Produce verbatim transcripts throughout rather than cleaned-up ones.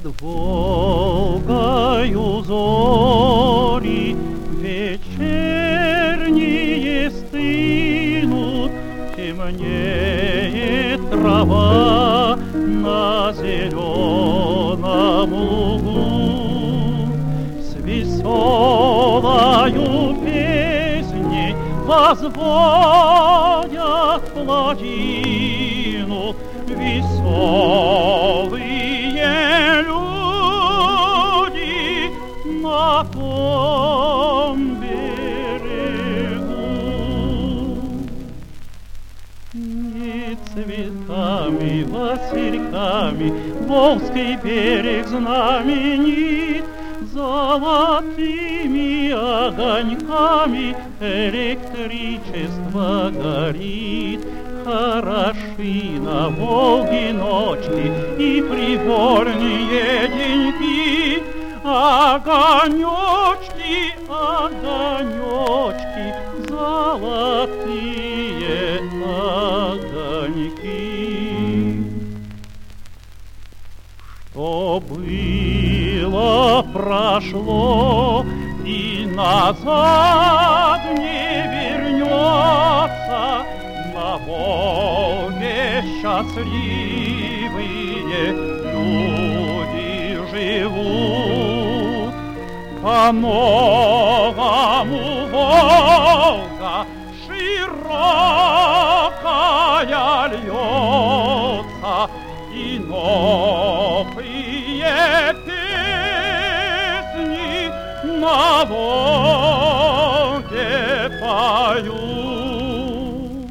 Над Волгою зори вечерние стынут, темнеет трава на зеленом лугу. С веселою песней возводят плотину веселые люди на том берегу. Не цветами, васильками Волжский берег знаменит, золотыми огоньками электричество горит. Хороши на Волге ночки и привольные деньки, огонечки, огонечки, золотые огоньки. Что было, прошло и назад не вернется. На Волге счастливые люди живут. По-новому Волга широкая льется, и новые песни на Волге поют.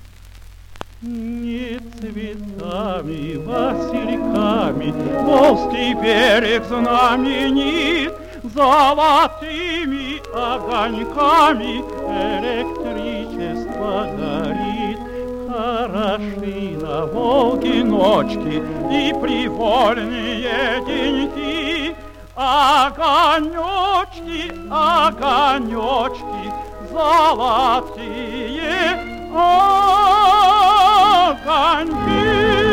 Не цветами, васильками Волжский берег знаменит, золотыми огоньками электричество горит. Хороши на Волге ночки и привольные деньки, огонечки, огонечки, золотые огоньки.